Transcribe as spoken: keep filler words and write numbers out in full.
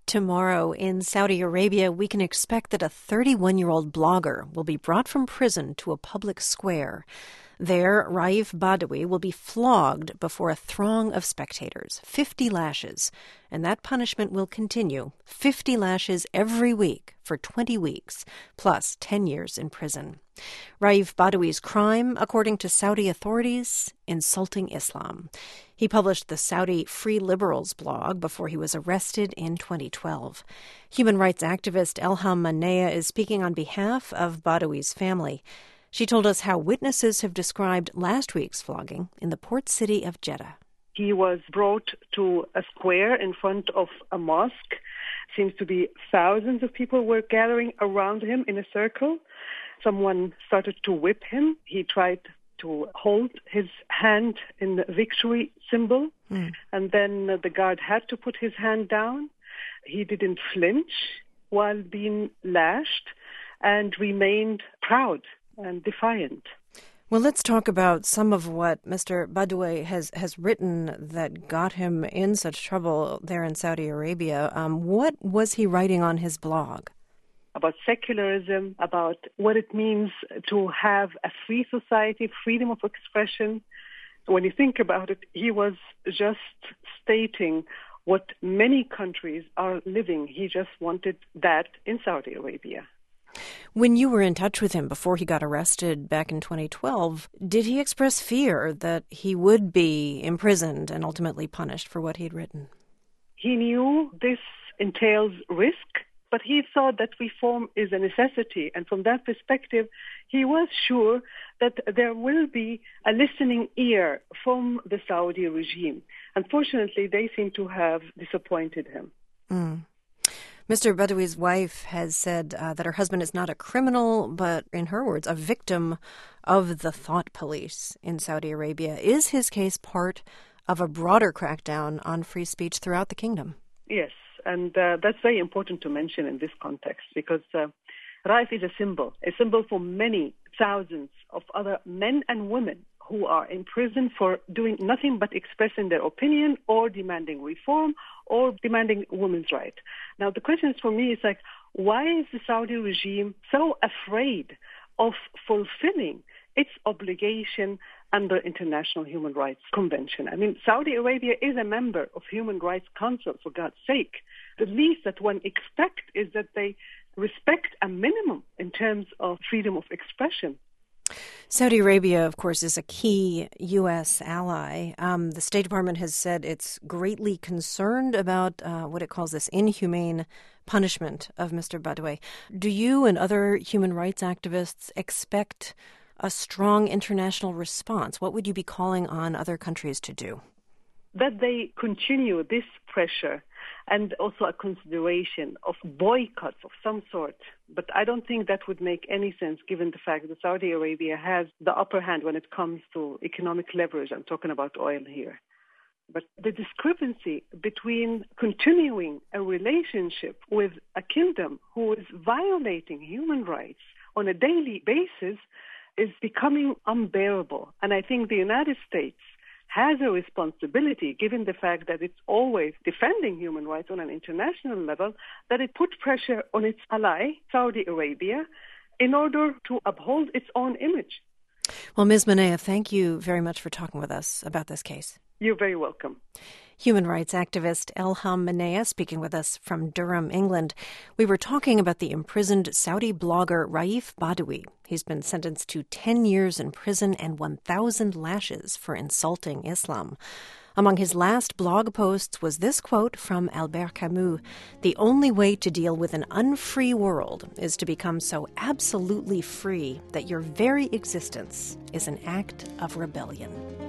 Tomorrow in Saudi Arabia, we can expect that a thirty-one-year-old blogger will be brought from prison to a public square. There, Raif Badawi will be flogged before a throng of spectators, fifty lashes, and that punishment will continue, fifty lashes every week for twenty weeks, plus ten years in prison. Raif Badawi's crime, according to Saudi authorities, insulting Islam. He published the Saudi Free Liberals blog before he was arrested in twenty twelve. Human rights activist Elham Manea is speaking on behalf of Badawi's family. She told us how witnesses have described last week's flogging in the port city of Jeddah. He was brought to a square in front of a mosque. Seems to be thousands of people were gathering around him in a circle. Someone started to whip him. He tried to hold his hand in the victory symbol, mm. and then the guard had to put his hand down. He didn't flinch while being lashed and remained proud and defiant. Well, let's talk about some of what Mister Badawi has, has written that got him in such trouble there in Saudi Arabia. Um, what was he writing on his blog? About secularism, about what it means to have a free society, freedom of expression. When you think about it, he was just stating what many countries are living. He just wanted that in Saudi Arabia. When you were in touch with him before he got arrested back in twenty twelve, did he express fear that he would be imprisoned and ultimately punished for what he'd written? He knew this entails risk, but he thought that reform is a necessity. And from that perspective, he was sure that there will be a listening ear from the Saudi regime. Unfortunately, they seem to have disappointed him. Mm. Mister Badawi's wife has said uh, that her husband is not a criminal, but in her words, a victim of the thought police in Saudi Arabia. Is his case part of a broader crackdown on free speech throughout the kingdom? Yes, and uh, that's very important to mention in this context because uh, Raif is a symbol, a symbol for many thousands of other men and women who are in prison for doing nothing but expressing their opinion or demanding reform or demanding women's rights. Now, the question for me is like, why is the Saudi regime so afraid of fulfilling its obligation under International Human Rights Convention? I mean, Saudi Arabia is a member of Human Rights Council, for God's sake. The least that one expects is that they respect a minimum in terms of freedom of expression. Saudi Arabia, of course, is a key U S ally. Um, the State Department has said it's greatly concerned about uh, what it calls this inhumane punishment of Mister Badawi. Do you and other human rights activists expect a strong international response? What would you be calling on other countries to do? That they continue this pressure and also a consideration of boycotts of some sort. But I don't think that would make any sense given the fact that Saudi Arabia has the upper hand when it comes to economic leverage. I'm talking about oil here. But the discrepancy between continuing a relationship with a kingdom who is violating human rights on a daily basis is becoming unbearable. And I think the United States has a responsibility, given the fact that it's always defending human rights on an international level, that it put pressure on its ally, Saudi Arabia, in order to uphold its own image. Well, Miz Manea, thank you very much for talking with us about this case. You're very welcome. Human rights activist Elham Manea speaking with us from Durham, England. We were talking about the imprisoned Saudi blogger Raif Badawi. He's been sentenced to ten years in prison and one thousand lashes for insulting Islam. Among his last blog posts was this quote from Albert Camus: "The only way to deal with an unfree world is to become so absolutely free that your very existence is an act of rebellion."